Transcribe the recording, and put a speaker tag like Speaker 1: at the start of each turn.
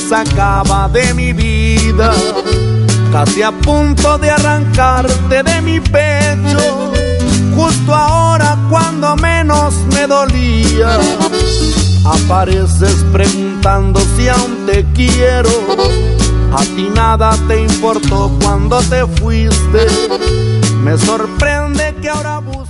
Speaker 1: sacaba de mi vida, casi a punto de arrancarte de mi pecho, justo ahora cuando menos me dolía. Apareces preguntando si aún te quiero, a ti nada te importó cuando te fuiste. Me sorprende que ahora busques